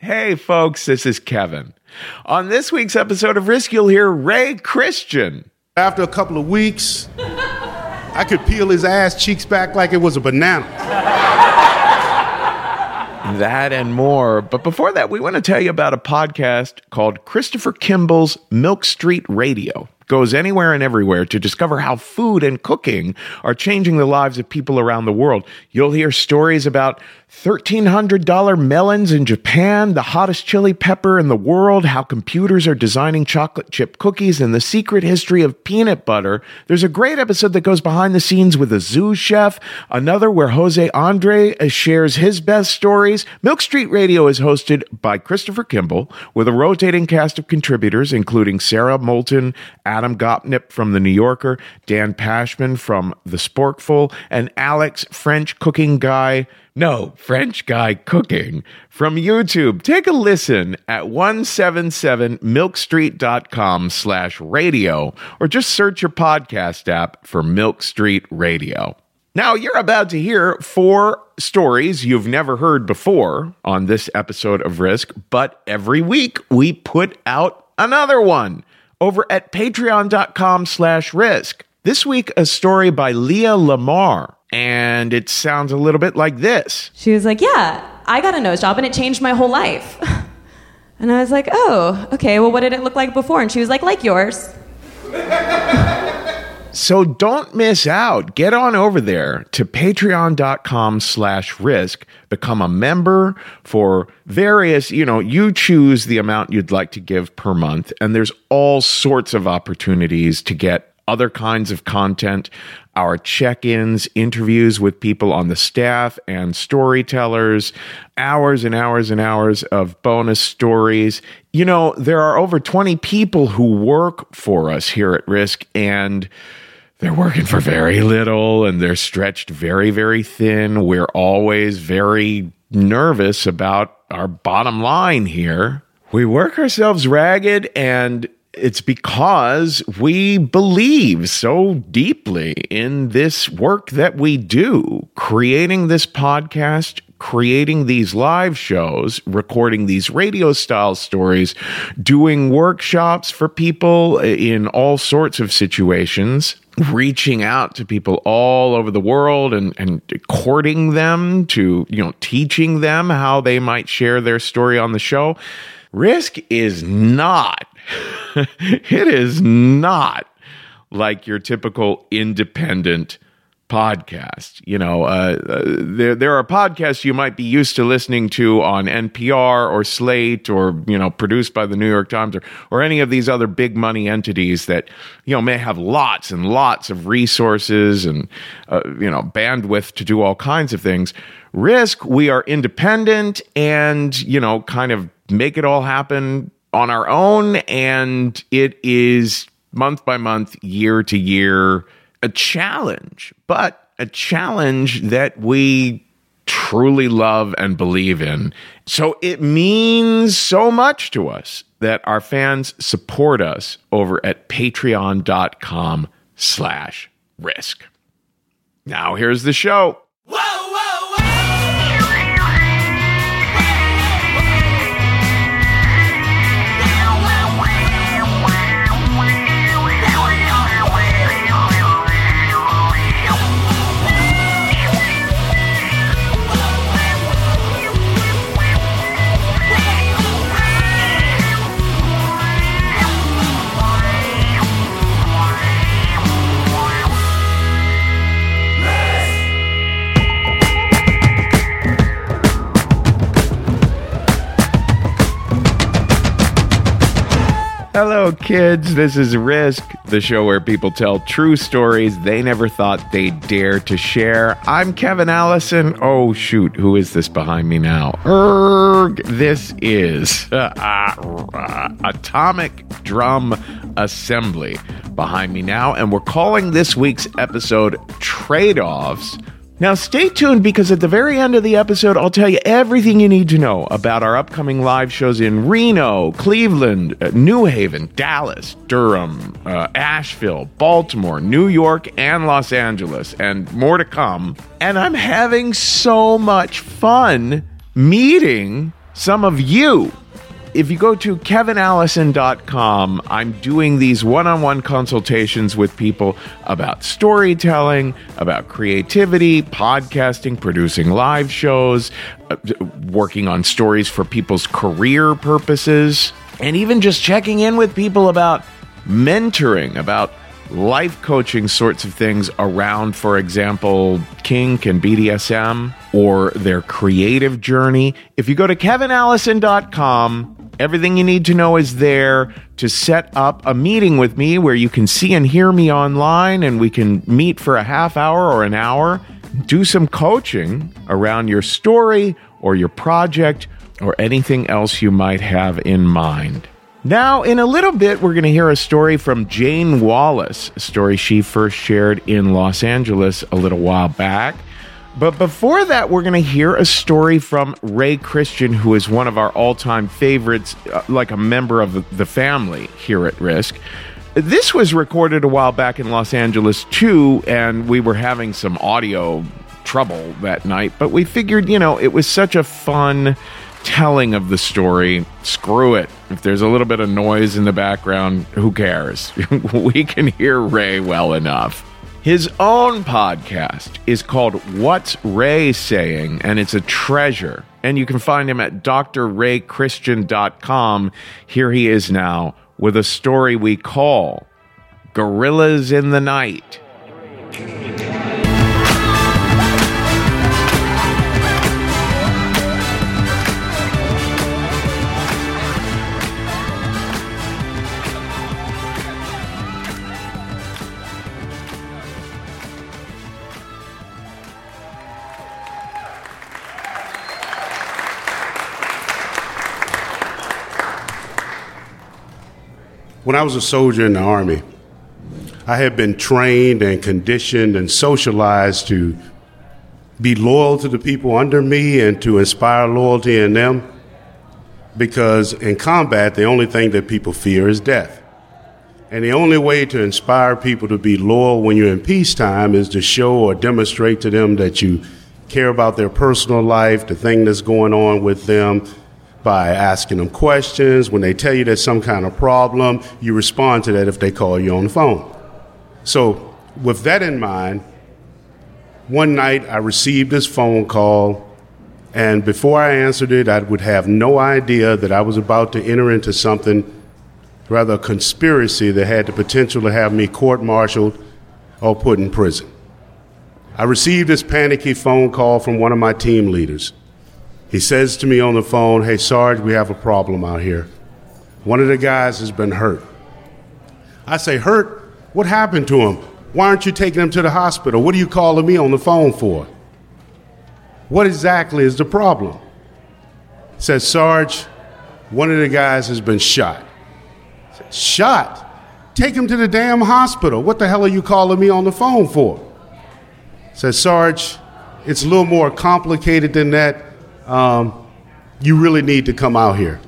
Hey folks, this is Kevin. On this week's episode of Risk, you'll hear Ray Christian. After a couple of weeks, I could peel his ass cheeks back like it was a banana. That and more. But before that, we want to tell you about a podcast called Christopher Kimball's Milk Street Radio. Goes anywhere and everywhere to discover how food and cooking are changing the lives of people around the world. You'll hear stories about $1,300 melons in Japan, the hottest chili pepper in the world, how computers are designing chocolate chip cookies, and the secret history of peanut butter. There's a great episode that goes behind the scenes with a zoo chef, another where Jose Andre shares his best stories. Milk Street Radio is hosted by Christopher Kimball with a rotating cast of contributors, including Sarah Moulton, Adam Gopnip from The New Yorker, Dan Pashman from The Sporkful, and Alex French Cooking Guy Cooking from YouTube. Take a listen at 177milkstreet.com/radio or just search your podcast app for Milk Street Radio. Now, you're about to hear 4 stories you've never heard before on this episode of Risk, but every week we put out another one over at patreon.com/risk. This week, a story by Leah Lamar. And it sounds a little bit like this. She was like, yeah, I got a nose job and it changed my whole life. And I was like, oh, okay, well, what did it look like before? And she was like yours. So don't miss out. Get on over there to patreon.com/risk. Become a member for various, you choose the amount you'd like to give per month. And there's all sorts of opportunities to get other kinds of content, our check-ins, interviews with people on the staff and storytellers, hours and hours and hours of bonus stories. There are over 20 people who work for us here at Risk, and they're working for very little, and they're stretched very, very thin. We're always very nervous about our bottom line here. We work ourselves ragged, and it's because we believe so deeply in this work that we do, creating this podcast, creating these live shows, recording these radio-style stories, doing workshops for people in all sorts of situations, reaching out to people all over the world and courting them to, teaching them how they might share their story on the show. Risk is not it is not like your typical independent podcast. There are podcasts you might be used to listening to on NPR or Slate or, produced by the New York Times or any of these other big money entities that, may have lots and lots of resources and, bandwidth to do all kinds of things. Risk, we are independent and, kind of make it all happen on our own, and it is month by month, year to year, a challenge, but a challenge that we truly love and believe in. So it means so much to us that our fans support us over at patreon.com/risk. Now here's the show. Hello, kids. This is Risk, the show where people tell true stories they never thought they'd dare to share. I'm Kevin Allison. Oh, shoot. Who is this behind me now? This is Atomic Drum Assembly behind me now, and we're calling this week's episode Trade-Offs. Now, stay tuned because at the very end of the episode, I'll tell you everything you need to know about our upcoming live shows in Reno, Cleveland, New Haven, Dallas, Durham, Asheville, Baltimore, New York, and Los Angeles, and more to come. And I'm having so much fun meeting some of you. If you go to kevinallison.com, I'm doing these one-on-one consultations with people about storytelling, about creativity, podcasting, producing live shows, working on stories for people's career purposes, and even just checking in with people about mentoring, about life coaching sorts of things around, for example, kink and BDSM, or their creative journey. If you go to kevinallison.com, everything you need to know is there to set up a meeting with me where you can see and hear me online, and we can meet for a half hour or an hour, do some coaching around your story or your project or anything else you might have in mind. Now, in a little bit, we're going to hear a story from Jane Wallace, a story she first shared in Los Angeles a little while back. But before that, we're going to hear a story from Ray Christian, who is one of our all-time favorites, like a member of the family here at Risk. This was recorded a while back in Los Angeles, too, and we were having some audio trouble that night. But we figured, it was such a fun telling of the story. Screw it. If there's a little bit of noise in the background, who cares? We can hear Ray well enough. His own podcast is called What's Ray Saying, and it's a treasure. And you can find him at drraychristian.com. Here he is now with a story we call Gorillas in the Night. When I was a soldier in the Army, I had been trained and conditioned and socialized to be loyal to the people under me and to inspire loyalty in them, because in combat, the only thing that people fear is death. And the only way to inspire people to be loyal when you're in peacetime is to show or demonstrate to them that you care about their personal life, the thing that's going on with them, by asking them questions. When they tell you there's some kind of problem, you respond to that if they call you on the phone. So with that in mind, one night I received this phone call, and before I answered it, I would have no idea that I was about to enter into something, rather a conspiracy that had the potential to have me court-martialed or put in prison. I received this panicky phone call from one of my team leaders. He says to me on the phone, "Hey, Sarge, we have a problem out here. One of the guys has been hurt." I say, "Hurt? What happened to him? Why aren't you taking him to the hospital? What are you calling me on the phone for? What exactly is the problem?" He says, "Sarge, one of the guys has been shot." I said, "Shot? Take him to the damn hospital. What the hell are you calling me on the phone for?" He says, "Sarge, it's a little more complicated than that. You really need to come out here."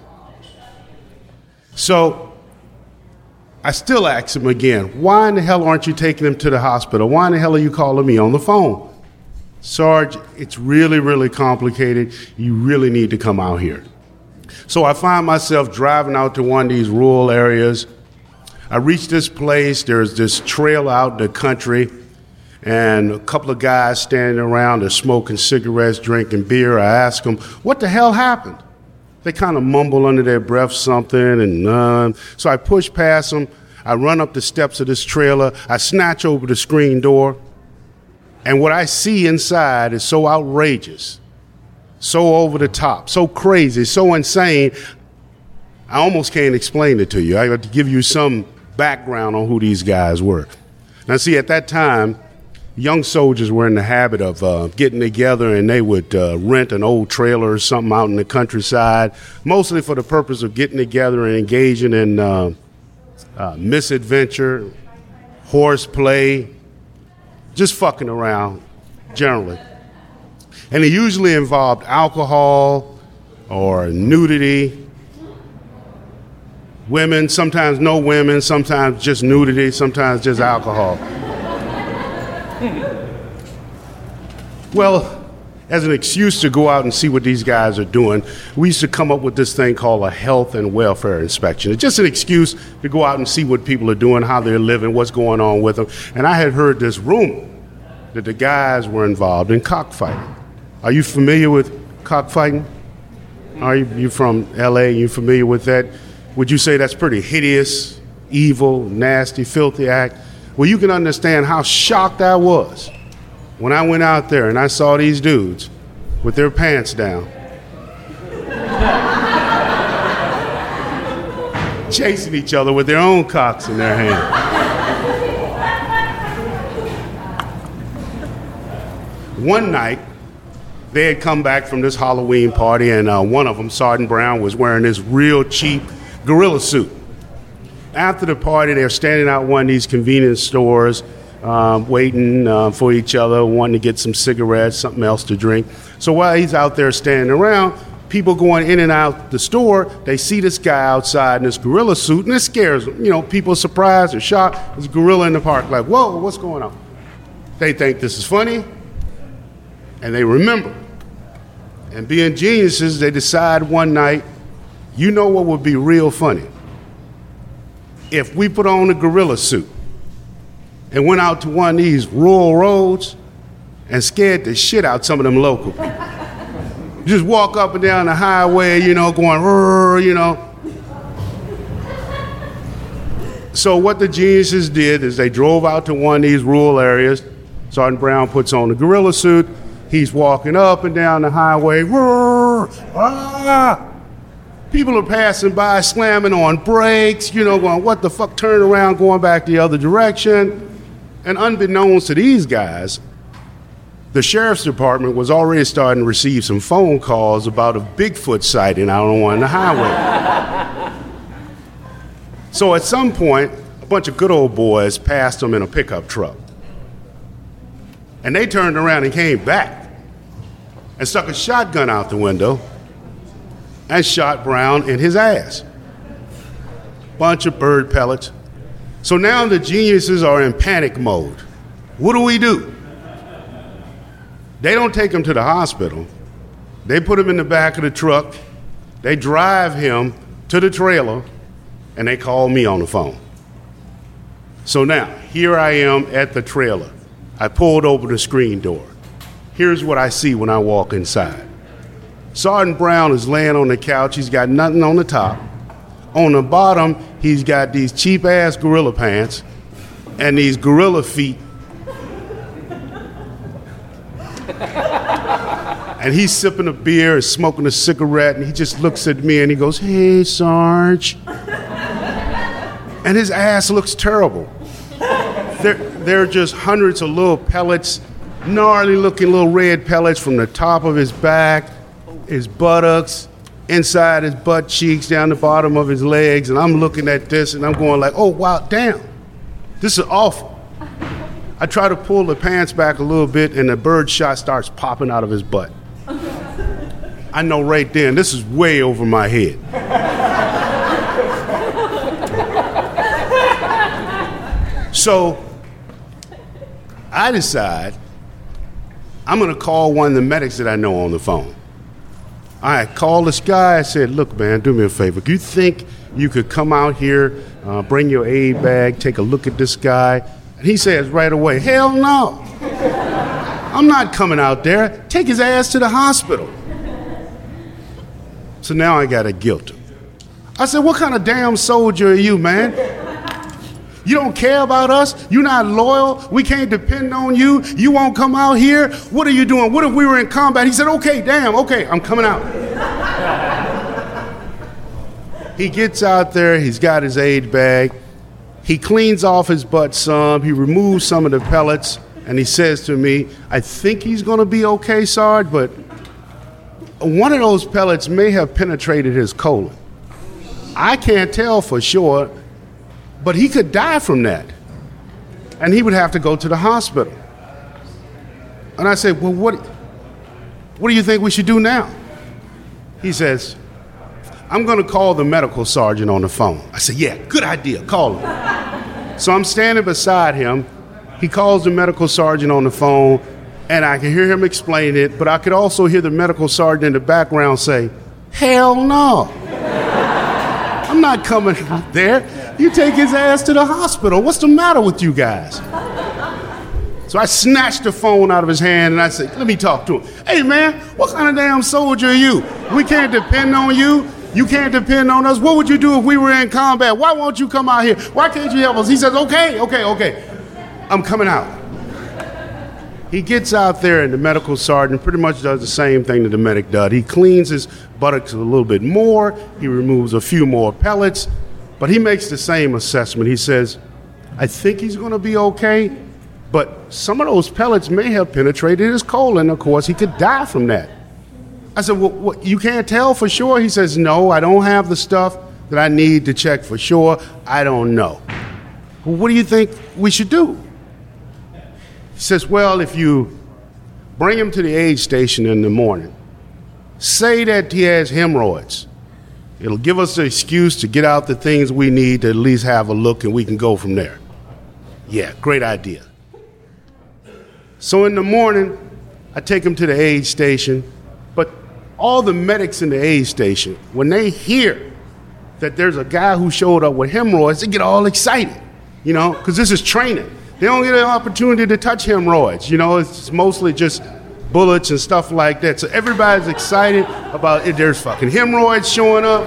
So I still ask him again, "Why in the hell aren't you taking him to the hospital? Why in the hell are you calling me on the phone?" "Sarge, it's really, really complicated. You really need to come out here." So I find myself driving out to one of these rural areas. I reach this place. There's this trail out in the country, and a couple of guys standing around, they're smoking cigarettes, drinking beer. I ask them, "What the hell happened?" They kind of mumble under their breath something, and so I push past them. I run up the steps of this trailer. I snatch over the screen door, and what I see inside is so outrageous, so over the top, so crazy, so insane, I almost can't explain it to you. I have to give you some background on who these guys were. Now, see, at that time, young soldiers were in the habit of getting together, and they would rent an old trailer or something out in the countryside, mostly for the purpose of getting together and engaging in misadventure, horseplay, just fucking around, generally. And it usually involved alcohol or nudity, women, sometimes no women, sometimes just nudity, sometimes just alcohol. Well, as an excuse to go out and see what these guys are doing, we used to come up with this thing called a health and welfare inspection. It's just an excuse to go out and see what people are doing, how they're living, what's going on with them. And I had heard this rumor that the guys were involved in cockfighting. Are you familiar with cockfighting? Are you from L.A.? You familiar with that? Would you say that's pretty hideous, evil, nasty, filthy act? Well, you can understand how shocked I was when I went out there and I saw these dudes with their pants down, chasing each other with their own cocks in their hand. One night, they had come back from this Halloween party, and one of them, Sergeant Brown, was wearing this real cheap gorilla suit. After the party, they were standing out one of these convenience stores, waiting for each other, wanting to get some cigarettes, something else to drink. So while he's out there standing around, people going in and out the store, they see this guy outside in this gorilla suit, and it scares them. You know, people are surprised or shocked. There's a gorilla in the park, like, whoa, what's going on? They think this is funny, and they remember. And being geniuses, they decide one night, you know what would be real funny? If we put on a gorilla suit and went out to one of these rural roads and scared the shit out some of them local people. Just walk up and down the highway, you know, going, you know. So what the geniuses did is they drove out to one of these rural areas. Sergeant Brown puts on the gorilla suit. He's walking up and down the highway. People are passing by, slamming on brakes, you know, going, what the fuck, turn around, going back the other direction. And unbeknownst to these guys, the sheriff's department was already starting to receive some phone calls about a Bigfoot sighting out on the highway. So at some point, a bunch of good old boys passed them in a pickup truck. And they turned around and came back and stuck a shotgun out the window and shot Brown in his ass. Bunch of bird pellets. So now the geniuses are in panic mode. What do? They don't take him to the hospital. They put him in the back of the truck. They drive him to the trailer, and they call me on the phone. So now, here I am at the trailer. I pulled open the screen door. Here's what I see when I walk inside. Sergeant Brown is laying on the couch. He's got nothing on the top. On the bottom, he's got these cheap-ass gorilla pants and these gorilla feet. And he's sipping a beer and smoking a cigarette, and he just looks at me and he goes, "Hey, Sarge." And his ass looks terrible. There are just hundreds of little pellets, gnarly-looking little red pellets from the top of his back, his buttocks, inside his butt cheeks, down the bottom of his legs, and I'm looking at this and I'm going like, oh, wow, damn, this is awful. I try to pull the pants back a little bit and the bird shot starts popping out of his butt. I know right then, this is way over my head. So I decide I'm going to call one of the medics that I know on the phone. I called this guy. I said, look, man, do me a favor. Do you think you could come out here, bring your aid bag, take a look at this guy? And he says right away, hell no. I'm not coming out there. Take his ass to the hospital. So now I got to guilt him. I said, what kind of damn soldier are you, man? You don't care about us? You're not loyal? We can't depend on you? You won't come out here? What are you doing? What if we were in combat? He said, okay, damn, okay, I'm coming out. He gets out there, he's got his aid bag. He cleans off his butt some, he removes some of the pellets, and he says to me, I think he's going to be okay, Sarge, but one of those pellets may have penetrated his colon. I can't tell for sure, but he could die from that. And he would have to go to the hospital. And I said, well, what do you think we should do now? He says, I'm going to call the medical sergeant on the phone. I said, yeah, good idea, call him. So I'm standing beside him. He calls the medical sergeant on the phone. And I could hear him explain it, but I could also hear the medical sergeant in the background say, hell no. I'm not coming out there. You take his ass to the hospital. What's the matter with you guys? So I snatched the phone out of his hand and I said, let me talk to him. Hey man, what kind of damn soldier are you? We can't depend on you. You can't depend on us. What would you do if we were in combat? Why won't you come out here? Why can't you help us? He says, okay. I'm coming out. He gets out there and the medical sergeant pretty much does the same thing that the medic does. He cleans his buttocks a little bit more. He removes a few more pellets, but he makes the same assessment. He says, I think he's going to be okay, but some of those pellets may have penetrated his colon. Of course, he could die from that. I said, well, what, you can't tell for sure? He says, no, I don't have the stuff that I need to check for sure. I don't know. Well, what do you think we should do? He says, well, if you bring him to the aid station in the morning, say that he has hemorrhoids. It'll give us an excuse to get out the things we need to at least have a look, and we can go from there. Yeah, great idea. So in the morning, I take him to the aid station, but all the medics in the aid station, when they hear that there's a guy who showed up with hemorrhoids, they get all excited, because this is training. They don't get an opportunity to touch hemorrhoids. It's mostly just bullets and stuff like that. So everybody's excited about it. There's fucking hemorrhoids showing up.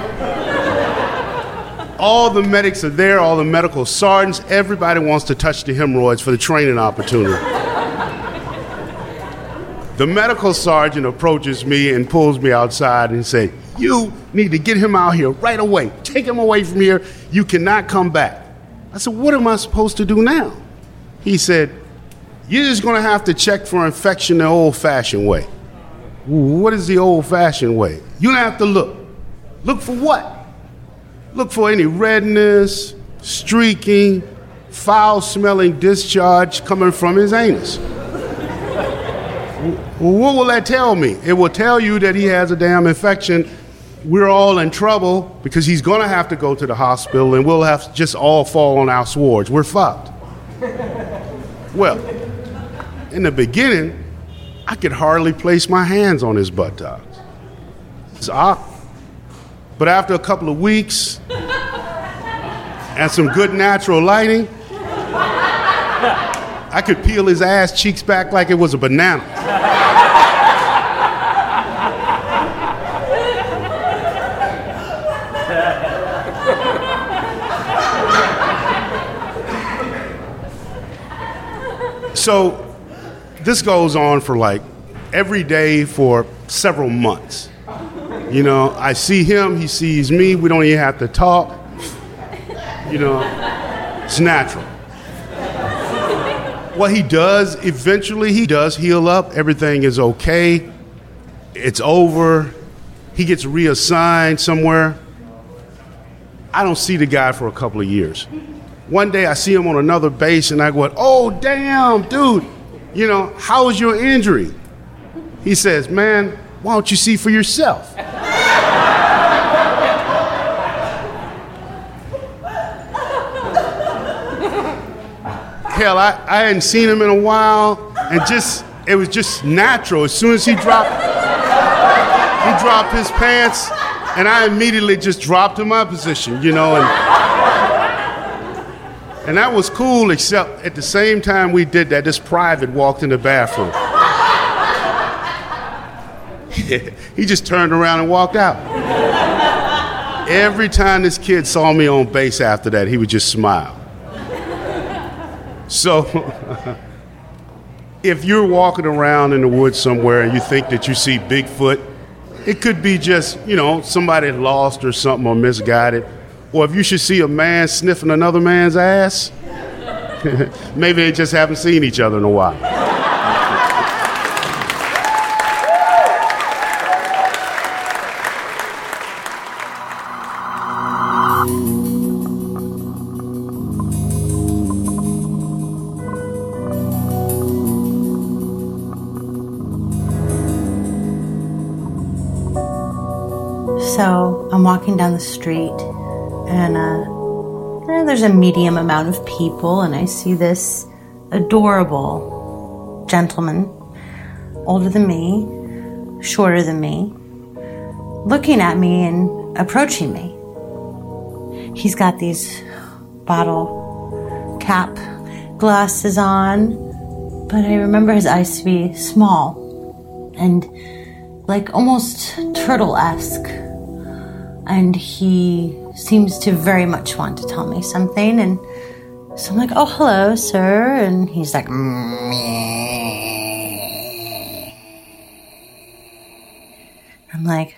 All the medics are there, all the medical sergeants. Everybody wants to touch the hemorrhoids for the training opportunity. The medical sergeant approaches me and pulls me outside and says, you need to get him out here right away. Take him away from here. You cannot come back. I said, what am I supposed to do now? He said, you're just going to have to check for infection the old-fashioned way. What is the old-fashioned way? You don't have to look. Look for what? Look for any redness, streaking, foul-smelling discharge coming from his anus. What will that tell me? It will tell you that he has a damn infection. We're all in trouble because he's going to have to go to the hospital, and we'll have to just all fall on our swords. We're fucked. Well, in the beginning, I could hardly place my hands on his buttocks. But after a couple of weeks and some good natural lighting, I could peel his ass cheeks back like it was a banana. So this goes on for like every day for several months. I see him, he sees me, we don't even have to talk. It's natural. What he does, eventually he does heal up, everything is okay, it's over, he gets reassigned somewhere. I don't see the guy for a couple of years. One day I see him on another base and I go, oh, damn, dude, how was your injury? He says, man, why don't you see for yourself? Hell, I hadn't seen him in a while, and it was just natural. As soon as he dropped his pants, and I immediately just dropped in my position, and that was cool, except at the same time we did that, this private walked in the bathroom. He just turned around and walked out. Every time this kid saw me on base after that, he would just smile. So, if you're walking around in the woods somewhere and you think that you see Bigfoot, it could be just, somebody lost or something or misguided. Or if you should see a man sniffing another man's ass, maybe they just haven't seen each other in a while. So I'm walking down the street, and there's a medium amount of people, and I see this adorable gentleman older than me, shorter than me, looking at me and approaching me. He's got these bottle cap glasses on, but I remember his eyes to be small and like almost turtle-esque. And he seems to very much want to tell me something. And so I'm like, oh, hello, sir. And he's like, meh. I'm like,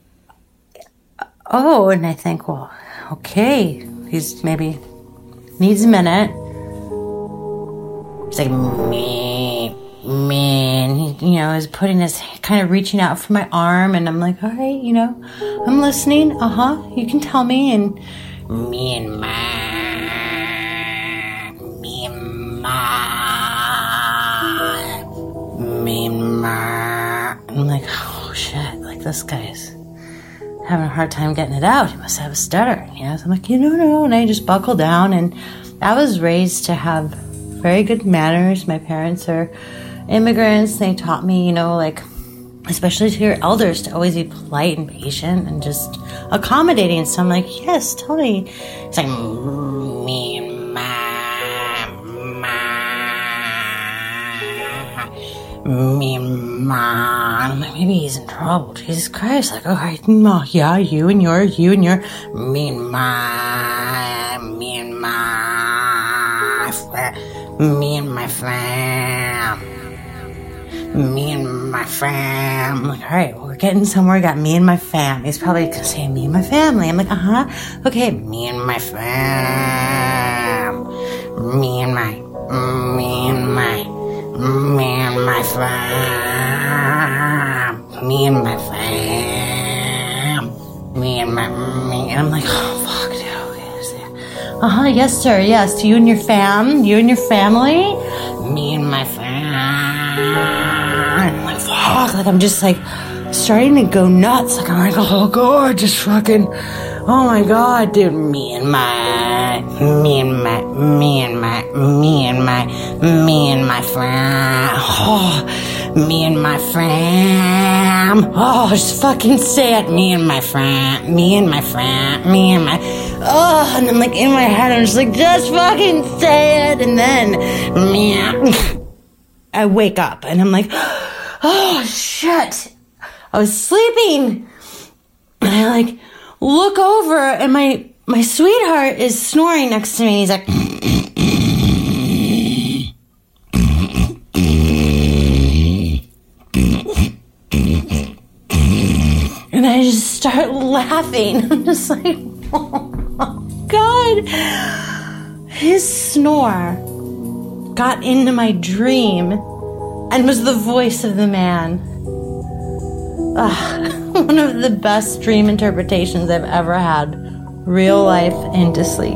oh, and I think, well, okay, he's maybe needs a minute. He's like, meh. Man, he, is putting his, kind of reaching out for my arm, and I'm like, all right, I'm listening. You can tell me. And me and my. I'm like, oh shit, like this guy's having a hard time getting it out. He must have a stutter. So I'm like, no, and I just buckle down. And I was raised to have very good manners. My parents are immigrants. They taught me, especially to your elders, to always be polite and patient and just accommodating. So I'm like, yes, tell me. It's like, me and ma. I'm like, maybe he's in trouble. Jesus Christ. Like, all right, no, yeah, you and your, me and my fam. I'm like, all right, well, we're getting somewhere. Got me and my fam. He's probably saying me and my family. I'm like, okay, me and my fam. Me and my fam. Me and my fam. And I'm like, oh, fuck, dude. Okay, yes, sir, yes. You and your fam. You and your family. Me and my fam. I'm like, fuck. Like, I'm just like starting to go nuts. Like, I'm like, oh, God, just fucking, oh my God, dude. Me and my fam. Oh, me and my fam. Oh, just fucking say it. Me and my fam. Oh, and I'm like in my head, I'm just like, just fucking say it. And then I wake up and I'm like, oh shit, I was sleeping. And I like look over and my sweetheart is snoring next to me. He's like, and I just start laughing. I'm just like, oh my God. His snore got into my dream and was the voice of the man. One of the best dream interpretations I've ever had. Real life into sleep.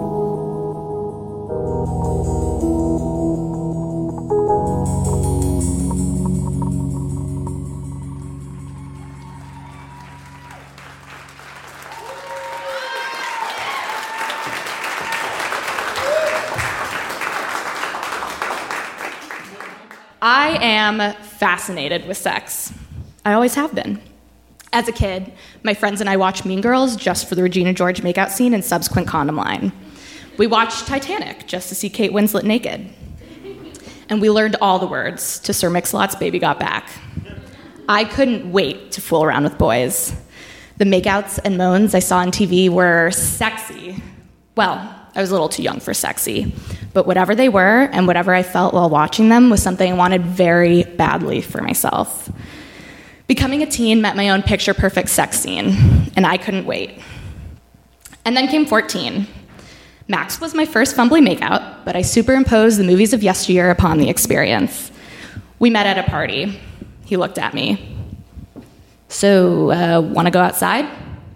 I am fascinated with sex. I always have been. As a kid, my friends and I watched Mean Girls just for the Regina George makeout scene and subsequent condom line. We watched Titanic just to see Kate Winslet naked. And we learned all the words to Sir Mix-a-Lot's Baby Got Back. I couldn't wait to fool around with boys. The makeouts and moans I saw on TV were sexy. Well, I was a little too young for sexy. But whatever they were and whatever I felt while watching them was something I wanted very badly for myself. Becoming a teen meant my own picture-perfect sex scene, and I couldn't wait. And then came 14. Max was my first fumbly makeout, but I superimposed the movies of yesteryear upon the experience. We met at a party. He looked at me. So, want to go outside?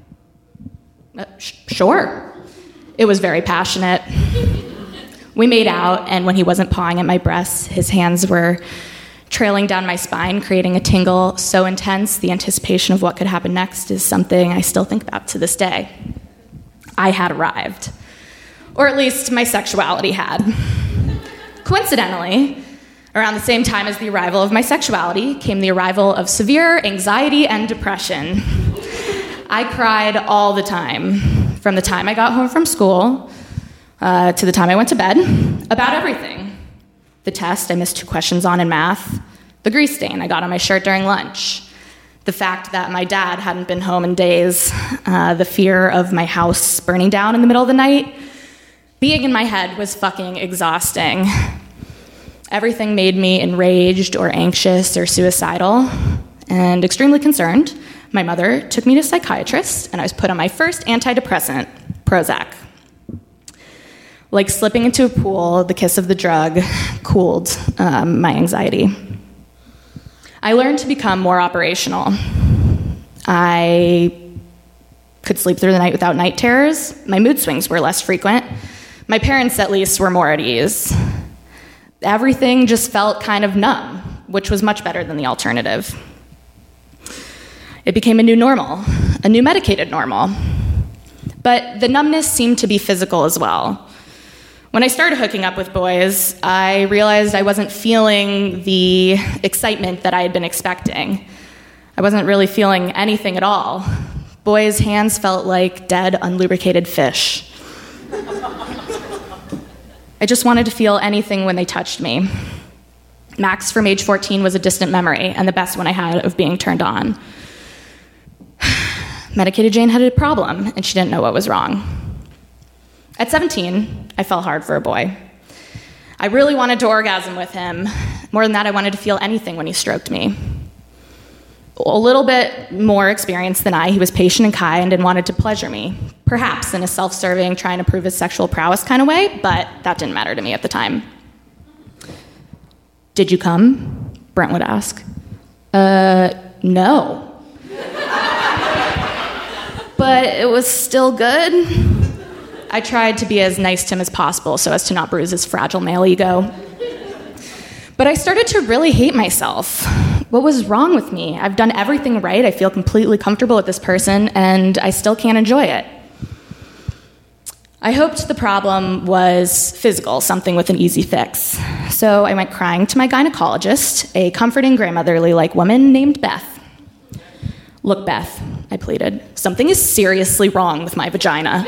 Sure. It was very passionate. We made out, and when he wasn't pawing at my breasts, his hands were trailing down my spine, creating a tingle so intense the anticipation of what could happen next is something I still think about to this day. I had arrived. Or at least my sexuality had. Coincidentally, Around the same time as the arrival of my sexuality came the arrival of severe anxiety and depression. I cried all the time, from the time I got home from school to the time I went to bed, about everything. The test I missed 2 questions on in math, the grease stain I got on my shirt during lunch, the fact that my dad hadn't been home in days, the fear of my house burning down in the middle of the night. Being in my head was fucking exhausting. Everything made me enraged or anxious or suicidal and extremely concerned. My mother took me to a psychiatrist, and I was put on my first antidepressant, Prozac. Like slipping into a pool, the kiss of the drug cooled my anxiety. I learned to become more operational. I could sleep through the night without night terrors. My mood swings were less frequent. My parents, at least, were more at ease. Everything just felt kind of numb, which was much better than the alternative. It became a new normal, a new medicated normal. But the numbness seemed to be physical as well. When I started hooking up with boys, I realized I wasn't feeling the excitement that I had been expecting. I wasn't really feeling anything at all. Boys' hands felt like dead, unlubricated fish. I just wanted to feel anything when they touched me. Max from age 14 was a distant memory, and the best one I had of being turned on. Medicated Jane had a problem, and she didn't know what was wrong. At 17, I fell hard for a boy. I really wanted to orgasm with him. More than that, I wanted to feel anything when he stroked me. A little bit more experienced than I, he was patient and kind and wanted to pleasure me, perhaps in a self-serving, trying to prove his sexual prowess kind of way, but that didn't matter to me at the time. Did you come? Brent would ask. No. But it was still good. I tried to be as nice to him as possible so as to not bruise his fragile male ego. But I started to really hate myself. What was wrong with me? I've done everything right. I feel completely comfortable with this person, and I still can't enjoy it. I hoped the problem was physical, something with an easy fix. So I went crying to my gynecologist, a comforting, grandmotherly-like woman named Beth. Look, Beth, I pleaded, something is seriously wrong with my vagina.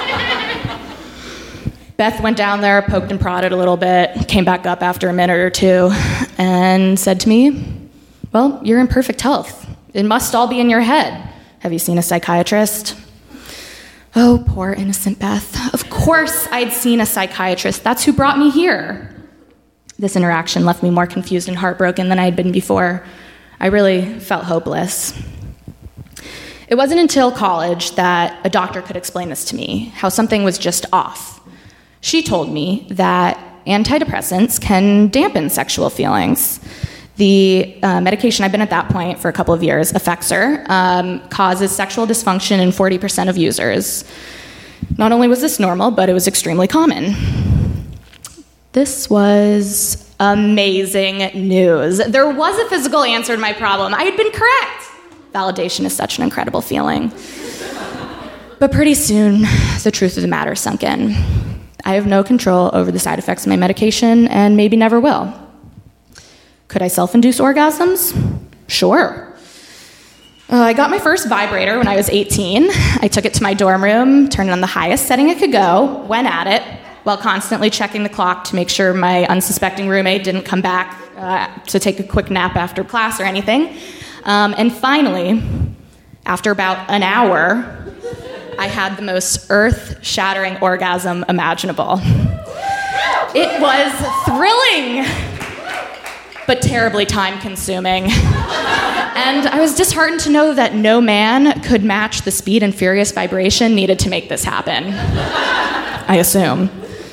Beth went down there, poked and prodded a little bit, came back up after a minute or two, and said to me, well, you're in perfect health. It must all be in your head. Have you seen a psychiatrist? Oh, poor innocent Beth. Of course I'd seen a psychiatrist. That's who brought me here. This interaction left me more confused and heartbroken than I had been before. I really felt hopeless. It wasn't until college that a doctor could explain this to me, how something was just off. She told me that antidepressants can dampen sexual feelings. The medication I've been at that point for a couple of years, Effexor, causes sexual dysfunction in 40% of users. Not only was this normal, but it was extremely common. This was amazing news. There was a physical answer to my problem. I had been correct. Validation is such an incredible feeling. But pretty soon, the truth of the matter sunk in. I have no control over the side effects of my medication and maybe never will. Could I self-induce orgasms? Sure. I got my first vibrator when I was 18. I took it to my dorm room, turned it on the highest setting it could go, went at it, while constantly checking the clock to make sure my unsuspecting roommate didn't come back to take a quick nap after class or anything. And finally, after about an hour, I had the most earth-shattering orgasm imaginable. It was thrilling, but terribly time-consuming. And I was disheartened to know that no man could match the speed and furious vibration needed to make this happen. I assume.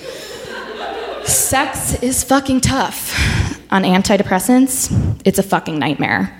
Sex is fucking tough. On antidepressants, it's a fucking nightmare.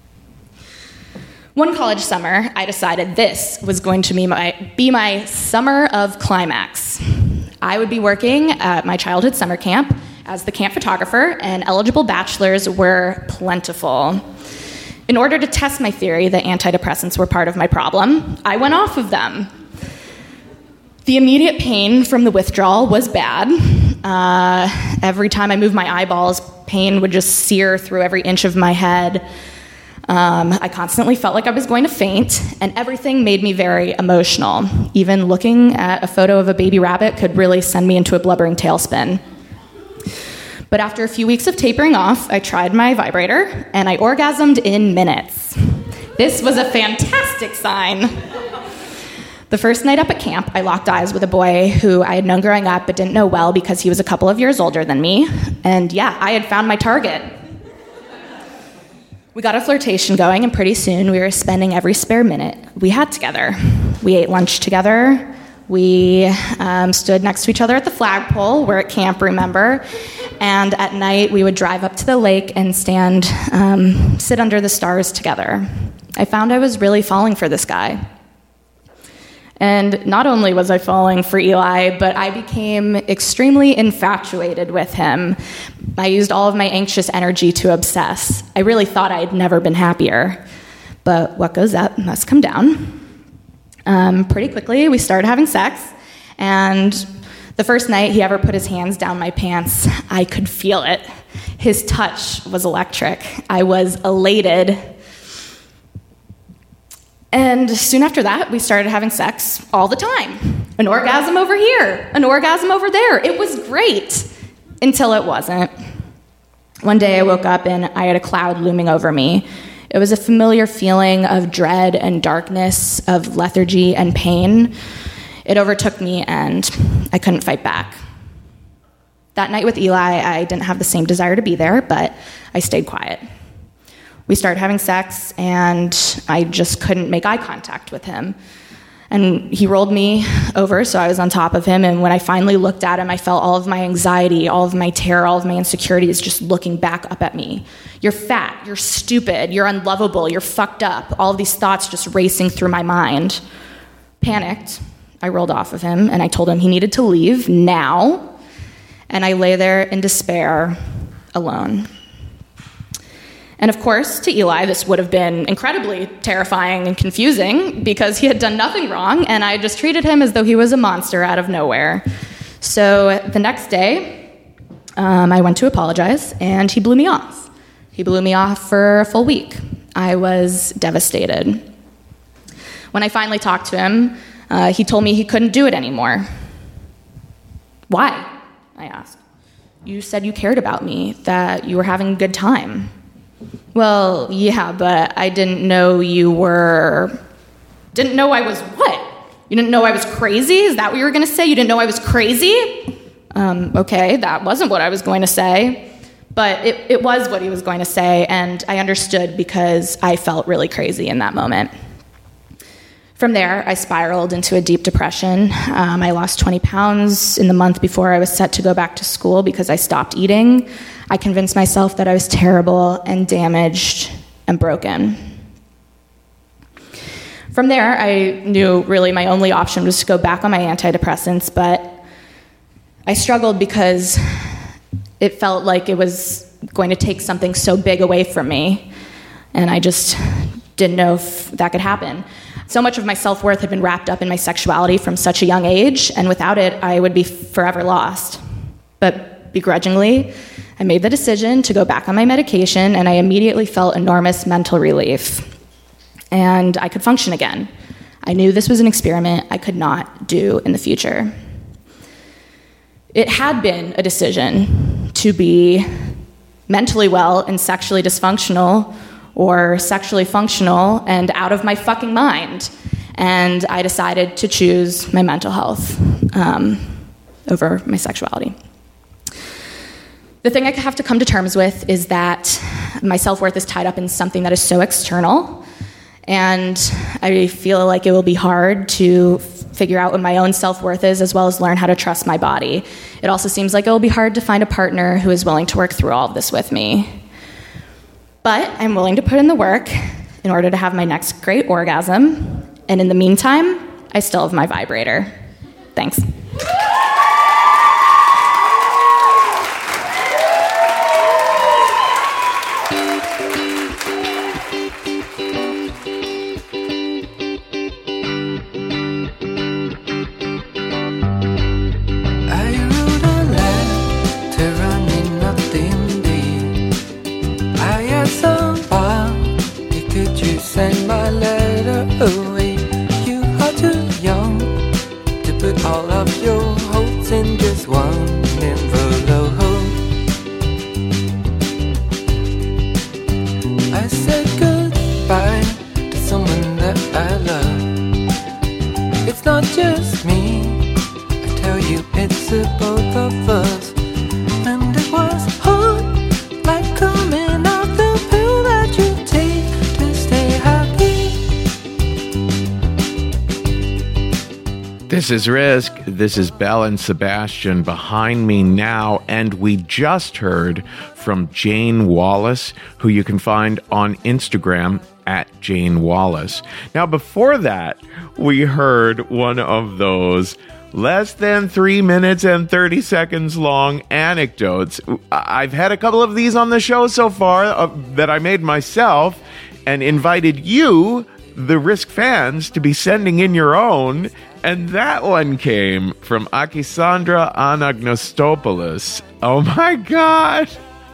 One college summer, I decided this was going to be my summer of climax. I would be working at my childhood summer camp as the camp photographer, and eligible bachelors were plentiful. In order to test my theory that antidepressants were part of my problem, I went off of them. The immediate pain from the withdrawal was bad. Every time I moved my eyeballs, pain would just sear through every inch of my head. I constantly felt like I was going to faint, and everything made me very emotional. Even looking at a photo of a baby rabbit could really send me into a blubbering tailspin. But after a few weeks of tapering off, I tried my vibrator, and I orgasmed in minutes. This was a fantastic sign. The first night up at camp, I locked eyes with a boy who I had known growing up but didn't know well because he was a couple of years older than me. And yeah, I had found my target. We got a flirtation going, and pretty soon we were spending every spare minute we had together. We ate lunch together. We stood next to each other at the flagpole. We're at camp, remember? And at night, we would drive up to the lake and sit under the stars together. I found I was really falling for this guy. And not only was I falling for Eli, but I became extremely infatuated with him. I used all of my anxious energy to obsess. I really thought I'd never been happier. But what goes up must come down. Pretty quickly, we started having sex, and the first night he ever put his hands down my pants, I could feel it. His touch was electric. I was elated. And soon after that, we started having sex all the time. An orgasm over here, an orgasm over there. It was great, until it wasn't. One day I woke up and I had a cloud looming over me. It was a familiar feeling of dread and darkness, of lethargy and pain. It overtook me and I couldn't fight back. That night with Eli, I didn't have the same desire to be there, but I stayed quiet. We started having sex, and I just couldn't make eye contact with him. And he rolled me over, so I was on top of him, and when I finally looked at him, I felt all of my anxiety, all of my terror, all of my insecurities just looking back up at me. You're fat, you're stupid, you're unlovable, you're fucked up. All of these thoughts just racing through my mind. Panicked, I rolled off of him, and I told him he needed to leave now, and I lay there in despair, alone. And of course, to Eli, this would have been incredibly terrifying and confusing because he had done nothing wrong, and I just treated him as though he was a monster out of nowhere. So the next day, I went to apologize, and he blew me off. He blew me off for a full week. I was devastated. When I finally talked to him, he told me he couldn't do it anymore. Why? I asked. You said you cared about me, that you were having a good time. Well, yeah, but I didn't know Didn't know I was what? You didn't know I was crazy? Is that what you were going to say? You didn't know I was crazy? Okay, that wasn't what I was going to say. But it was what he was going to say, and I understood because I felt really crazy in that moment. From there, I spiraled into a deep depression. I lost 20 pounds in the month before I was set to go back to school because I stopped eating. I convinced myself that I was terrible and damaged and broken. From there, I knew really my only option was to go back on my antidepressants, but I struggled because it felt like it was going to take something so big away from me, and I just didn't know if that could happen. So much of my self-worth had been wrapped up in my sexuality from such a young age, and without it, I would be forever lost. But begrudgingly, I made the decision to go back on my medication, and I immediately felt enormous mental relief. And I could function again. I knew this was an experiment I could not do in the future. It had been a decision to be mentally well and sexually dysfunctional, or sexually functional and out of my fucking mind. And I decided to choose my mental health over my sexuality. The thing I have to come to terms with is that my self-worth is tied up in something that is so external, and I feel like it will be hard to figure out what my own self-worth is, as well as learn how to trust my body. It also seems like it will be hard to find a partner who is willing to work through all of this with me. But I'm willing to put in the work in order to have my next great orgasm. And in the meantime, I still have my vibrator. Thanks. I wrote a letter put all of your hopes in just one envelope. I said goodbye to someone that I love. It's not just me, I tell you, it's the both of us. And it was hard, like coming off the pill that you take to stay happy. This is Risk. This is Belle and Sebastian behind me now, and we just heard from Jane Wallace, who you can find on Instagram at Jane Wallace. Now, before that, we heard one of those less than 3 minutes and 30 seconds long anecdotes. I've had a couple of these on the show so far that I made myself and invited you, the Risk fans, to be sending in your own. And that one came from Akisandra Anagnostopoulos. Oh my God.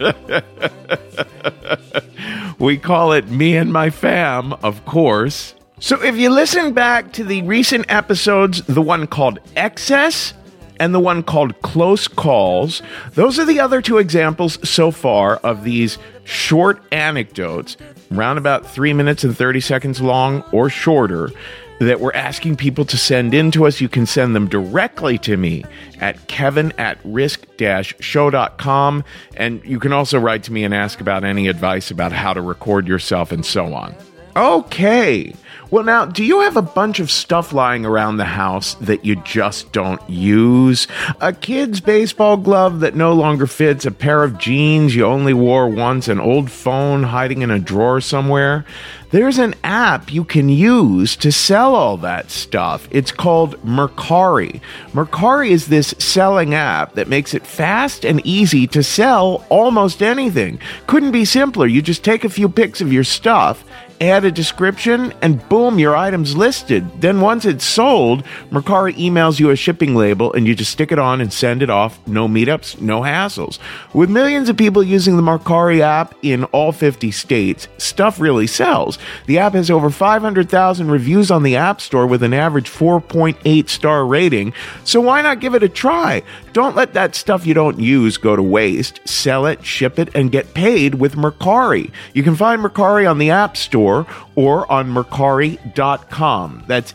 We call it Me and My Fam, of course. So if you listen back to the recent episodes, the one called Excess and the one called Close Calls, those are the other two examples so far of these short anecdotes, around about 3 minutes and 30 seconds long or shorter, that we're asking people to send in to us. You can send them directly to me at kevin@risk-show.com. And you can also write to me and ask about any advice about how to record yourself and so on. Okay. Well, now, do you have a bunch of stuff lying around the house that you just don't use? A kid's baseball glove that no longer fits, a pair of jeans you only wore once, an old phone hiding in a drawer somewhere? There's an app you can use to sell all that stuff. It's called Mercari. Mercari is this selling app that makes it fast and easy to sell almost anything. Couldn't be simpler. You just take a few pics of your stuff, add a description, and boom, your item's listed. Then once it's sold, Mercari emails you a shipping label and you just stick it on and send it off. No meetups, no hassles. With millions of people using the Mercari app in all 50 states, stuff really sells. The app has over 500,000 reviews on the App Store with an average 4.8 star rating. So why not give it a try? Don't let that stuff you don't use go to waste. Sell it, ship it, and get paid with Mercari. You can find Mercari on the App Store or on Mercari.com. That's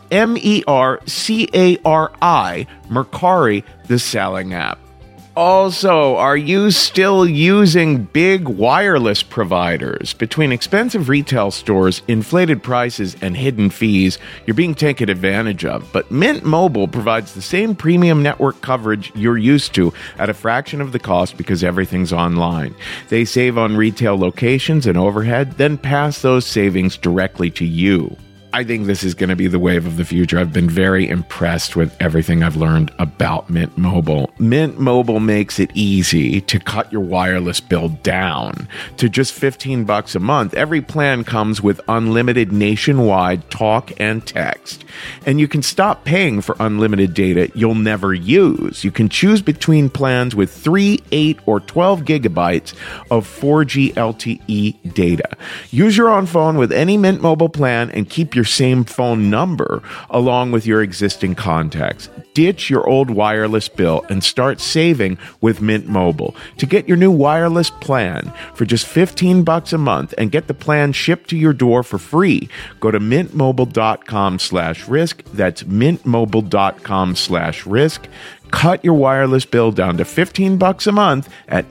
Mercari, Mercari, the selling app. Also, are you still using big wireless providers? Between expensive retail stores, inflated prices, and hidden fees, you're being taken advantage of. But Mint Mobile provides the same premium network coverage you're used to at a fraction of the cost because everything's online. They save on retail locations and overhead, then pass those savings directly to you. I think this is going to be the wave of the future. I've been very impressed with everything I've learned about Mint Mobile. Mint Mobile makes it easy to cut your wireless bill down to just $15 a month. Every plan comes with unlimited nationwide talk and text. And you can stop paying for unlimited data you'll never use. You can choose between plans with 3, 8, or 12 gigabytes of 4G LTE data. Use your own phone with any Mint Mobile plan and keep your same phone number along with your existing contacts. Ditch your old wireless bill and start saving with Mint Mobile. To get your new wireless plan for just $15 a month and get the plan shipped to your door for free, go to mintmobile.com/risk. That's mintmobile.com/risk. Cut your wireless bill down to $15 a month at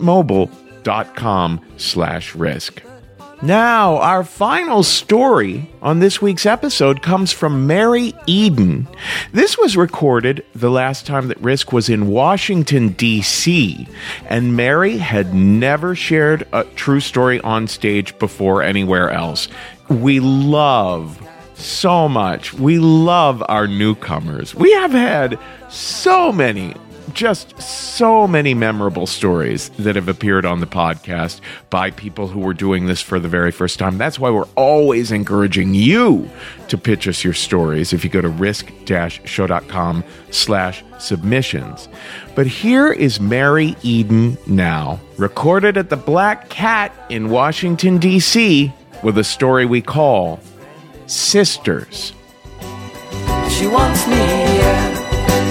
mintmobile.com/risk. Now, our final story on this week's episode comes from Mary Eden. This was recorded the last time that Risk was in Washington, D.C., and Mary had never shared a true story on stage before anywhere else. We love so much. We love our newcomers. We have had so many memorable stories that have appeared on the podcast by people who were doing this for the very first time. That's why we're always encouraging you to pitch us your stories if you go to risk-show.com/submissions. But here is Mary Eden now, recorded at the Black Cat in Washington, D.C., with a story we call Sisters. She wants me, yeah.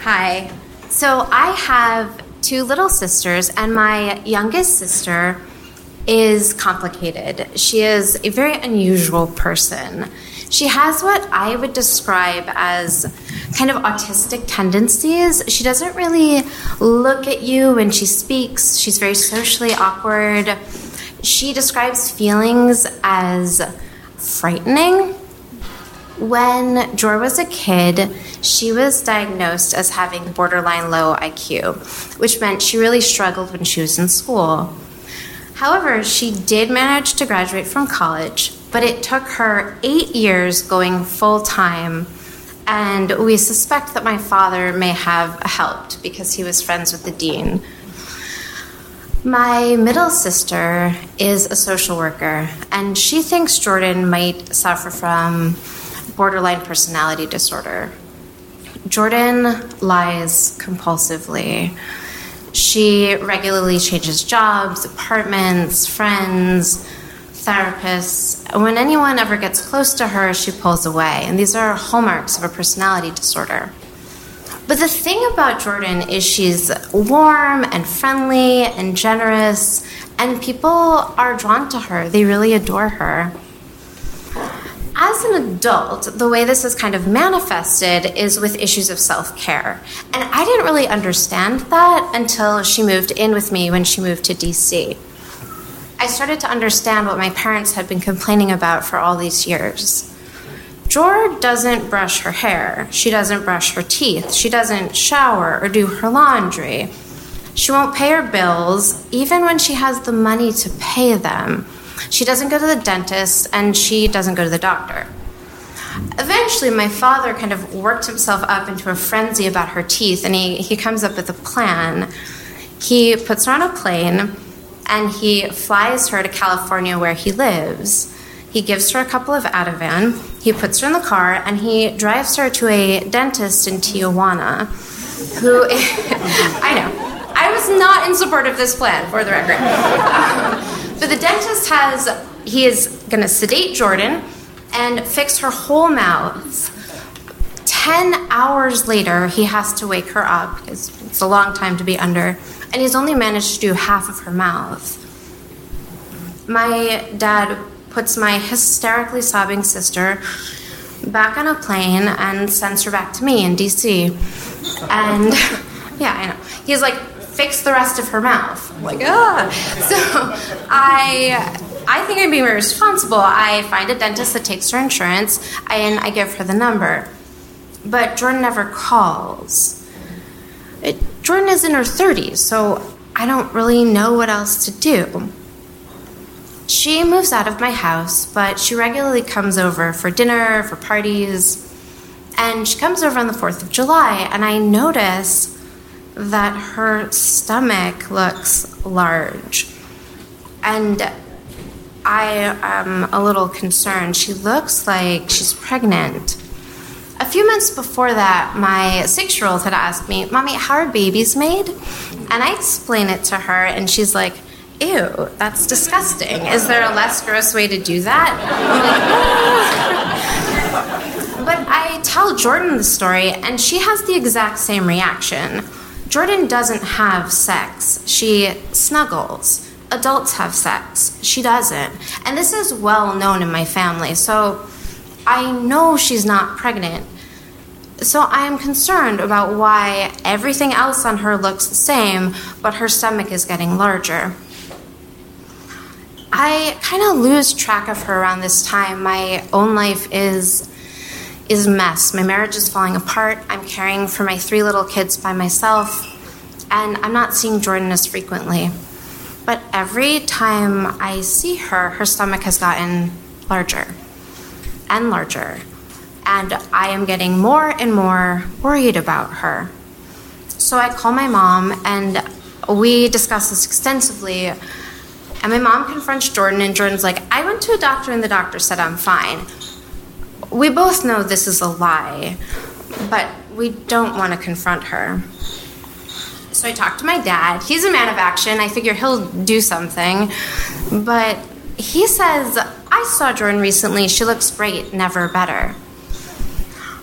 Hi. So I have 2 little sisters, and my youngest sister is complicated. She is a very unusual person. She has what I would describe as kind of autistic tendencies. She doesn't really look at you when she speaks. She's very socially awkward. She describes feelings as frightening. When Jor was a kid, she was diagnosed as having borderline low IQ, which meant she really struggled when she was in school. However, she did manage to graduate from college, but it took her 8 years going full-time, and we suspect that my father may have helped because he was friends with the dean. My middle sister is a social worker, and she thinks Jordan might suffer from borderline personality disorder. Jordan lies compulsively. She regularly changes jobs, apartments, friends, therapists. When anyone ever gets close to her, she pulls away, and these are hallmarks of a personality disorder. But the thing about Jordan is she's warm and friendly and generous, and people are drawn to her. They really adore her. As an adult, the way this is kind of manifested is with issues of self-care. And I didn't really understand that until she moved in with me when she moved to DC. I started to understand what my parents had been complaining about for all these years. Jor doesn't brush her hair. She doesn't brush her teeth. She doesn't shower or do her laundry. She won't pay her bills, even when she has the money to pay them. She doesn't go to the dentist, and she doesn't go to the doctor. Eventually, my father kind of worked himself up into a frenzy about her teeth, and he comes up with a plan. He puts her on a plane, and he flies her to California where he lives. He gives her a couple of Ativan, he puts her in the car, and he drives her to a dentist in Tijuana, who, I know, I was not in support of this plan, for the record. But the dentist he is going to sedate Jordan and fix her whole mouth. 10 hours later, he has to wake her up, because it's a long time to be under, and he's only managed to do half of her mouth. My dad puts my hysterically sobbing sister back on a plane and sends her back to me in DC. And, yeah, I know. He's like, fix the rest of her mouth. I'm like, ah. So I think I'm being very responsible. I find a dentist that takes her insurance, and I give her the number. But Jordan never calls. Jordan is in her 30s, so I don't really know what else to do. She moves out of my house, but she regularly comes over for dinner, for parties, and she comes over on the 4th of July, and I notice that her stomach looks large. And I am a little concerned. She looks like she's pregnant. A few months before that, my 6-year-old had asked me, "Mommy, how are babies made?" And I explain it to her, and she's like, "Ew, that's disgusting. Is there a less gross way to do that?" But I tell Jordan the story, and she has the exact same reaction. Jordan doesn't have sex. She snuggles. Adults have sex. She doesn't. And this is well known in my family, so I know she's not pregnant. So I am concerned about why everything else on her looks the same, but her stomach is getting larger. I kind of lose track of her around this time. My own life is a mess. My marriage is falling apart. I'm caring for my 3 little kids by myself, and I'm not seeing Jordan as frequently. But every time I see her, her stomach has gotten larger and larger, and I am getting more and more worried about her. So I call my mom, and we discuss this extensively. And my mom confronts Jordan, and Jordan's like, "I went to a doctor, and the doctor said I'm fine." We both know this is a lie, but we don't want to confront her. So I talked to my dad. He's a man of action. I figure he'll do something. But he says, "I saw Jordan recently. She looks great, never better." I'm like,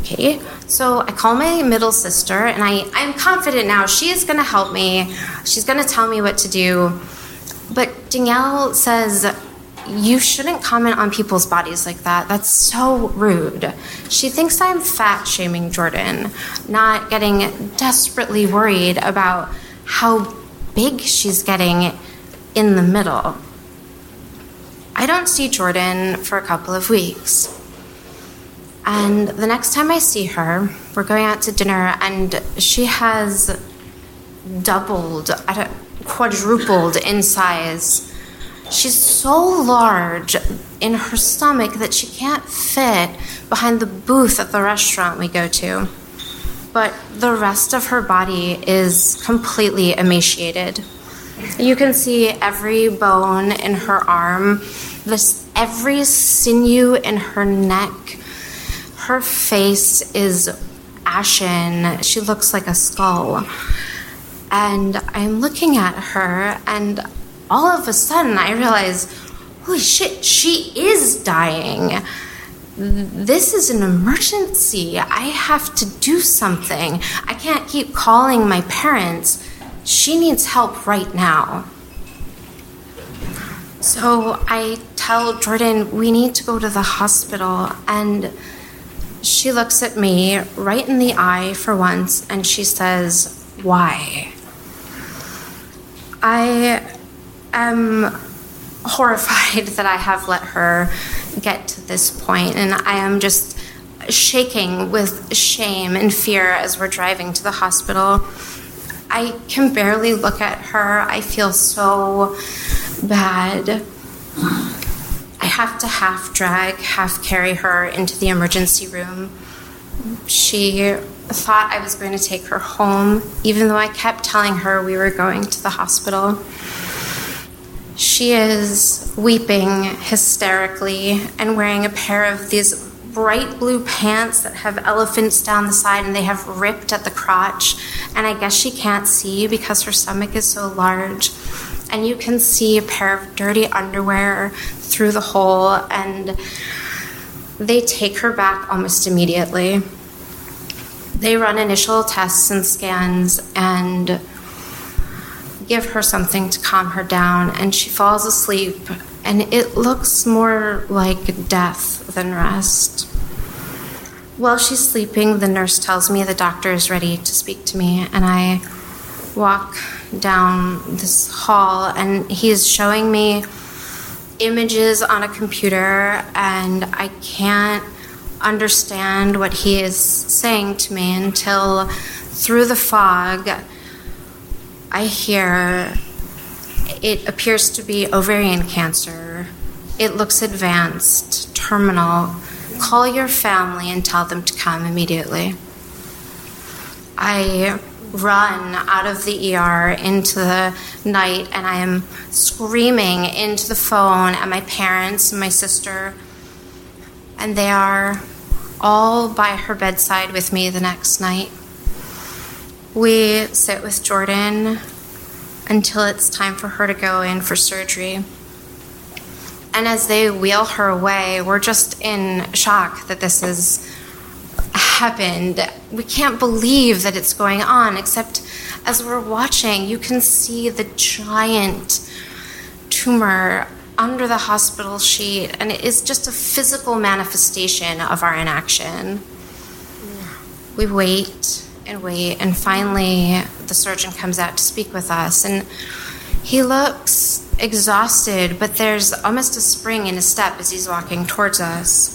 Okay, so I call my middle sister, and I'm confident now she is going to help me. She's going to tell me what to do. But Danielle says, you shouldn't comment on people's bodies like that. That's so rude. She thinks I'm fat-shaming Jordan, not getting desperately worried about how big she's getting in the middle. I don't see Jordan for a couple of weeks. And the next time I see her, we're going out to dinner, and she has doubled, quadrupled in size. She's so large in her stomach that she can't fit behind the booth at the restaurant we go to. But the rest of her body is completely emaciated. You can see every bone in her arm, every sinew in her neck. Her face is ashen. She looks like a skull. And I'm looking at her, and all of a sudden I realize, holy shit, she is dying. This is an emergency. I have to do something. I can't keep calling my parents. She needs help right now. So I tell Jordan, we need to go to the hospital, and she looks at me right in the eye for once, and she says, why? I am horrified that I have let her get to this point, and I am just shaking with shame and fear as we're driving to the hospital. I can barely look at her. I feel so bad. I have to half drag, half carry her into the emergency room. She thought I was going to take her home, even though I kept telling her we were going to the hospital. She is weeping hysterically and wearing a pair of these bright blue pants that have elephants down the side, and they have ripped at the crotch. And I guess she can't see because her stomach is so large. And you can see a pair of dirty underwear through the hole, and they take her back almost immediately. They run initial tests and scans and give her something to calm her down, and she falls asleep, and it looks more like death than rest. While she's sleeping, the nurse tells me the doctor is ready to speak to me, and I walk down this hall, and he's showing me images on a computer, and I can't understand what he is saying to me until through the fog I hear it appears to be ovarian cancer. It looks advanced, terminal. Call your family and tell them to come immediately. I run out of the ER into the night, and I am screaming into the phone at my parents and my sister, and they are all by her bedside with me the next night. We sit with Jordan until it's time for her to go in for surgery. And as they wheel her away, we're just in shock that this has happened. We can't believe that it's going on, except as we're watching, you can see the giant tumor under the hospital sheet, and it is just a physical manifestation of our inaction. We wait, and finally the surgeon comes out to speak with us, and he looks exhausted, but there's almost a spring in his step as he's walking towards us.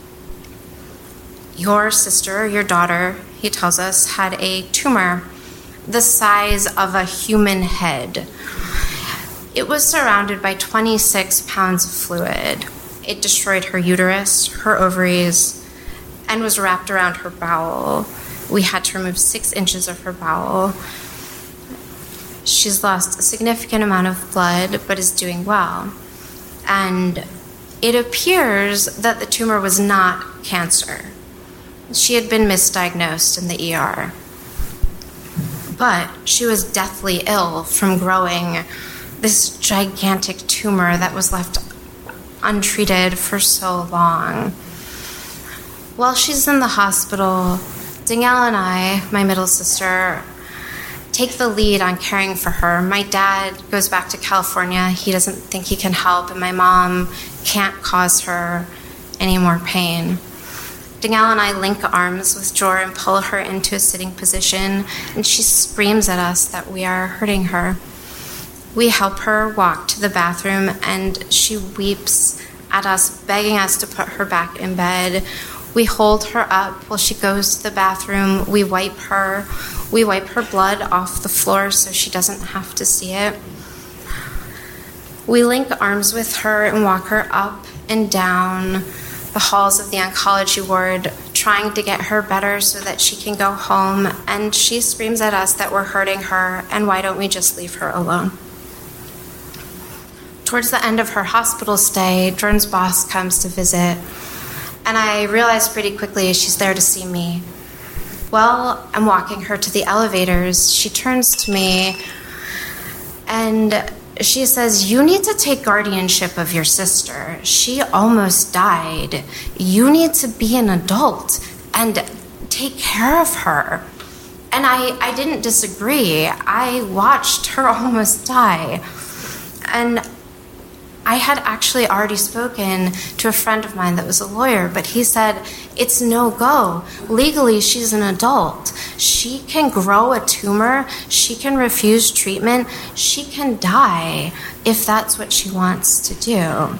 Your sister, your daughter, he tells us, had a tumor the size of a human head. It was surrounded by 26 pounds of fluid. It destroyed her uterus, her ovaries, and was wrapped around her bowel. We had to remove 6 inches of her bowel. She's lost a significant amount of blood, but is doing well. And it appears that the tumor was not cancer. She had been misdiagnosed in the ER. But she was deathly ill from growing this gigantic tumor that was left untreated for so long. While she's in the hospital, Danielle and I, my middle sister, take the lead on caring for her. My dad goes back to California. He doesn't think he can help, and my mom can't cause her any more pain. Danielle and I link arms with Jor and pull her into a sitting position, and she screams at us that we are hurting her. We help her walk to the bathroom, and she weeps at us, begging us to put her back in bed. We hold her up while she goes to the bathroom. We wipe her blood off the floor so she doesn't have to see it. We link arms with her and walk her up and down the halls of the oncology ward, trying to get her better so that she can go home. And she screams at us that we're hurting her, and why don't we just leave her alone? Towards the end of her hospital stay, Jordan's boss comes to visit, and I realize pretty quickly she's there to see me. Well, I'm walking her to the elevators. She turns to me and she says, "You need to take guardianship of your sister. She almost died. You need to be an adult and take care of her." And I didn't disagree. I watched her almost die. And I had actually already spoken to a friend of mine that was a lawyer, but he said, it's no go. Legally, she's an adult. She can grow a tumor. She can refuse treatment. She can die if that's what she wants to do.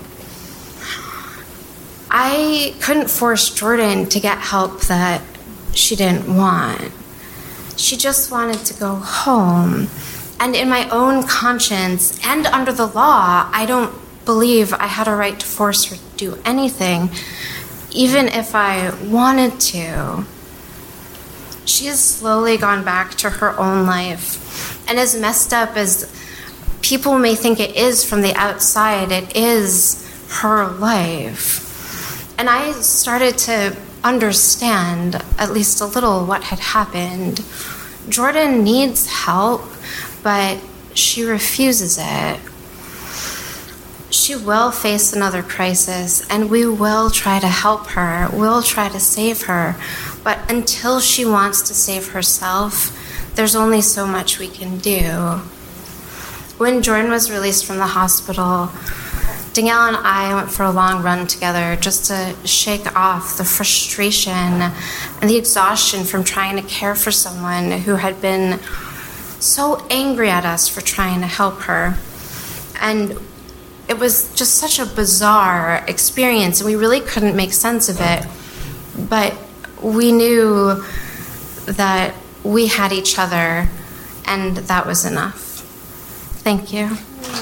I couldn't force Jordan to get help that she didn't want. She just wanted to go home. And in my own conscience and under the law, I don't believe I had a right to force her to do anything, even if I wanted to. She has slowly gone back to her own life. And as messed up as people may think it is from the outside, it is her life. And I started to understand, at least a little, what had happened. Jordan needs help, but she refuses it. She will face another crisis, and we will try to help her. We'll try to save her. But until she wants to save herself, there's only so much we can do. When Jordan was released from the hospital, Danielle and I went for a long run together just to shake off the frustration and the exhaustion from trying to care for someone who had been so angry at us for trying to help her. And it was just such a bizarre experience, and we really couldn't make sense of it. But we knew that we had each other, and that was enough. Thank you.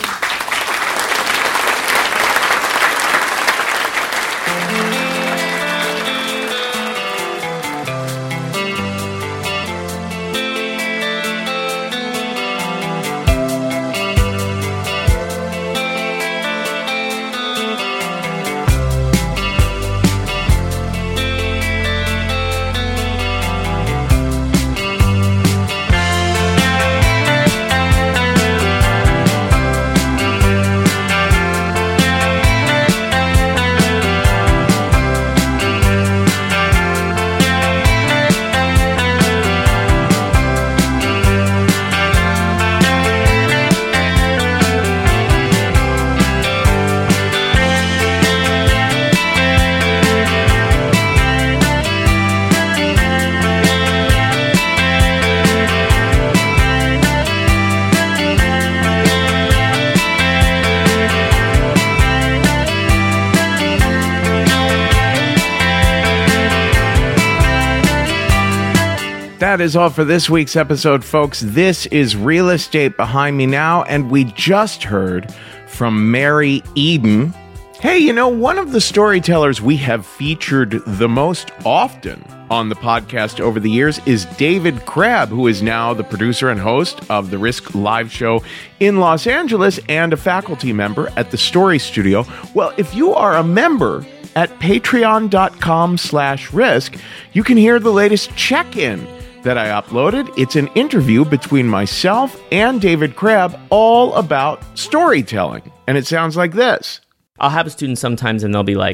That is all for this week's episode, folks. This is Real Estate Behind Me Now, and we just heard from Mary Eden. Hey, you know, one of the storytellers we have featured the most often on the podcast over the years is David Crabb, who is now the producer and host of the Risk Live show in Los Angeles and a faculty member at the Story Studio. Well, if you are a member at patreon.com/risk, you can hear the latest check-in that I uploaded. It's an interview between myself and David Crabb all about storytelling. And it sounds like this. I'll have a student sometimes and they'll be like,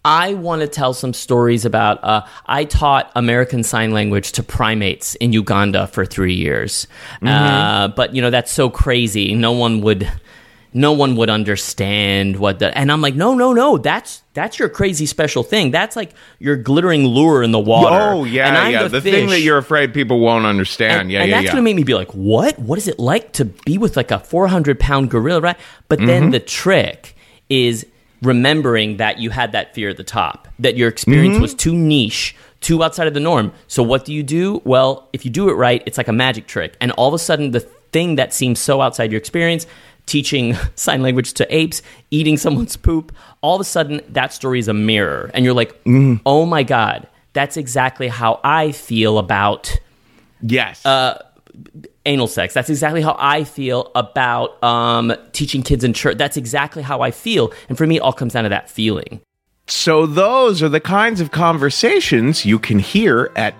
I want to tell some stories about, I taught American Sign Language to primates in Uganda for 3 years. But, that's so crazy. No one would understand and I'm like, no, that's your crazy special thing. That's like your glittering lure in the water. Oh, yeah, and I'm the thing that you're afraid people won't understand. And that's going to make me be like, what? What is it like to be with like a 400-pound gorilla, right? But then the trick is remembering that you had that fear at the top, that your experience was too niche, too outside of the norm. So what do? Well, if you do it right, it's like a magic trick. And all of a sudden, the thing that seems so outside your experience, teaching sign language to apes, eating someone's poop, all of a sudden, that story is a mirror. And you're like, oh my God, that's exactly how I feel about anal sex. That's exactly how I feel about teaching kids in church. That's exactly how I feel. And for me, it all comes down to that feeling. So those are the kinds of conversations you can hear at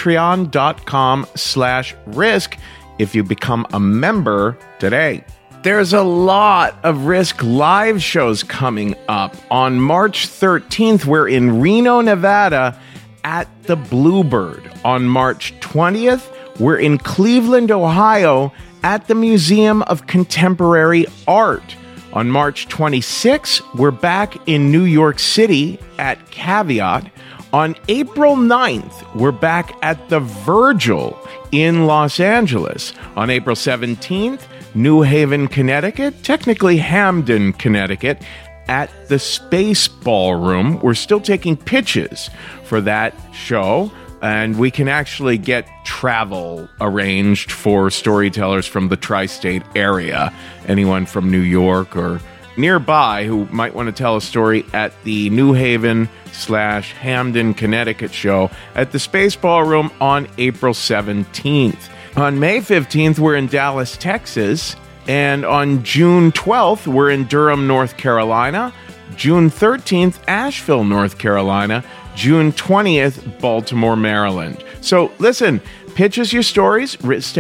patreon.com/risk if you become a member today. There's a lot of Risk live shows coming up. On March 13th, we're in Reno, Nevada at the Bluebird. On March 20th, we're in Cleveland, Ohio at the Museum of Contemporary Art. On March 26th, we're back in New York City at Caveat. On April 9th, we're back at the Virgil in Los Angeles. On April 17th, New Haven, Connecticut, technically Hamden, Connecticut, at the Space Ballroom. We're still taking pitches for that show, and we can actually get travel arranged for storytellers from the tri-state area. Anyone from New York or nearby who might want to tell a story at the New Haven/Hamden, Connecticut show at the Space Ballroom on April 17th. On May 15th, we're in Dallas, Texas. And on June 12th, we're in Durham, North Carolina. June 13th, Asheville, North Carolina. June 20th, Baltimore, Maryland. So listen, pitch us your stories,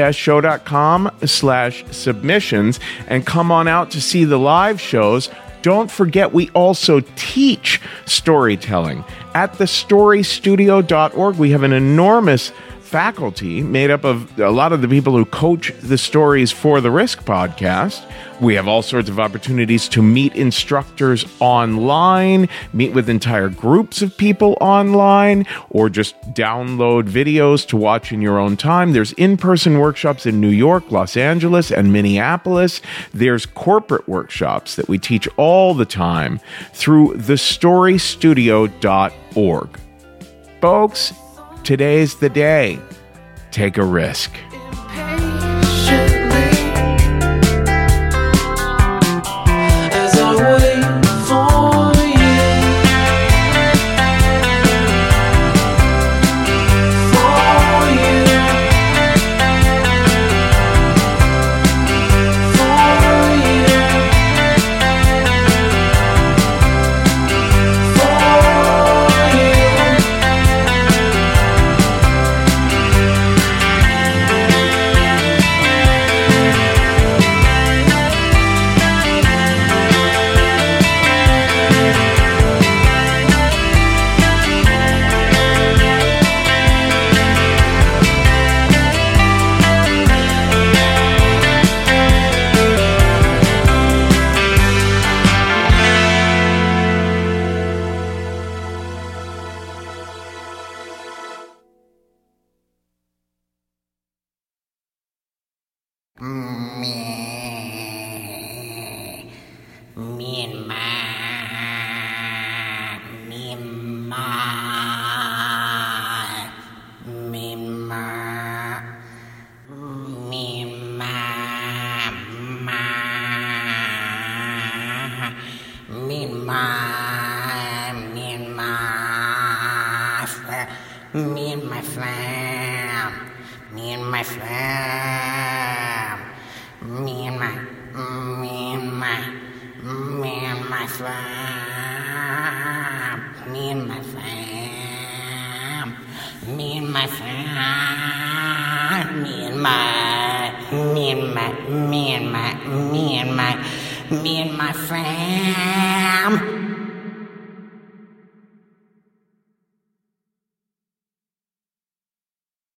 risk-show.com/submissions, and come on out to see the live shows. Don't forget, we also teach storytelling. At thestorystudio.org, we have an enormous faculty made up of a lot of the people who coach the stories for the Risk podcast. We have all sorts of opportunities to meet instructors online, meet with entire groups of people online, or just download videos to watch in your own time. There's in-person workshops in New York, Los Angeles, and Minneapolis. There's corporate workshops that we teach all the time through thestorystudio.org. Folks, today's the day. Take a risk. Me and my fam, me and my fam, me and my fam, me and my fam, me and my fam, me and my me and my fam.